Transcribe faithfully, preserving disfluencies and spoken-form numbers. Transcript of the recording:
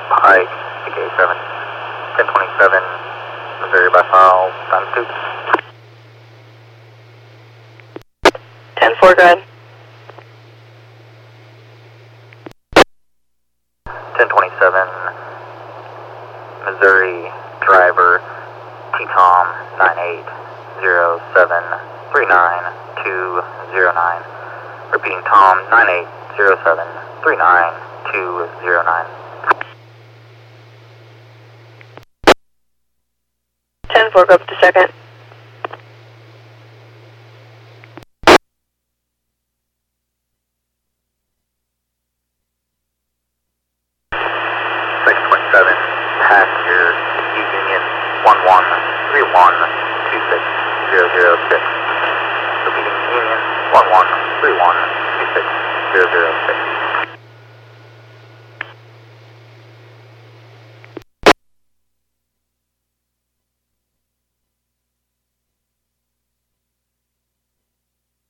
Pike, C K seven, ten twenty-seven, Missouri by file, times two. ten four, go ahead. ten twenty-seven, Missouri driver, T-Tom nine eight zero seven three nine two zero nine. Repeating, Tom nine eight zero seven three nine two zero nine. ten four, go up to second. six twenty-seven, passenger, Union one one three one two six zero zero six. Repeating, Union one one three one two six zero zero six.